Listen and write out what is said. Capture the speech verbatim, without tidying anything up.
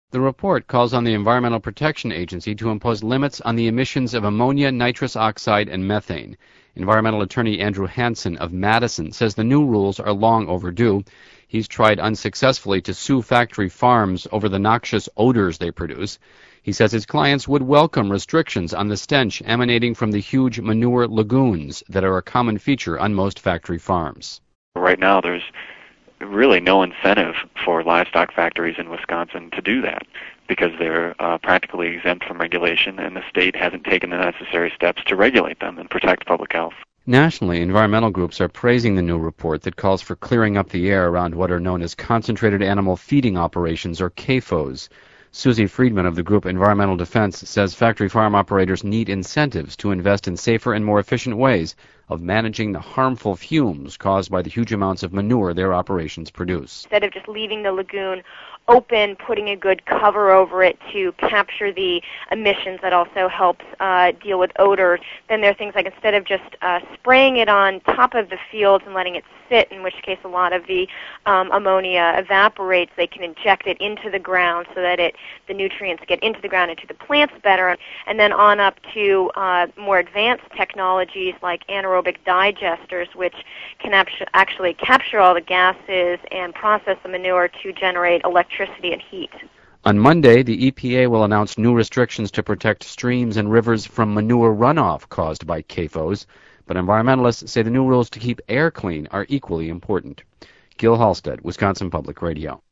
The report calls on the Environmental Protection Agency to impose limits on the emissions of ammonia, nitrous oxide, and methane. Environmental attorney Andrew Hansen of Madison says the new rules are long overdue. He's tried unsuccessfully to sue factory farms over the noxious odors they produce. He says his clients would welcome restrictions on the stench emanating from the huge manure lagoons that are a common feature on most factory farms. Right now there's really no incentive for livestock factories in Wisconsin to do that because they're uh, practically exempt from regulation, and the state hasn't taken the necessary steps to regulate them and protect public health. Nationally, environmental groups are praising the new report that calls for clearing up the air around what are known as concentrated animal feeding operations, or C A F Os. Susie Friedman of the group Environmental Defense says factory farm operators need incentives to invest in safer and more efficient ways of managing the harmful fumes caused by the huge amounts of manure their operations produce. Instead of just leaving the lagoon open, putting a good cover over it to capture the emissions that also helps uh, deal with odors, then there are things like instead of just uh, spraying it on top of the fields and letting it sit, in which case a lot of the um, ammonia evaporates, they can inject it into the ground so that it the nutrients get into the ground, into the plants better, and then on up to uh, more advanced technologies like anaerobic digesters, which can actually capture all the gases and process the manure to generate electricity and heat. On Monday, the E P A will announce new restrictions to protect streams and rivers from manure runoff caused by C A F Os, but environmentalists say the new rules to keep air clean are equally important. Gil Halstead, Wisconsin Public Radio.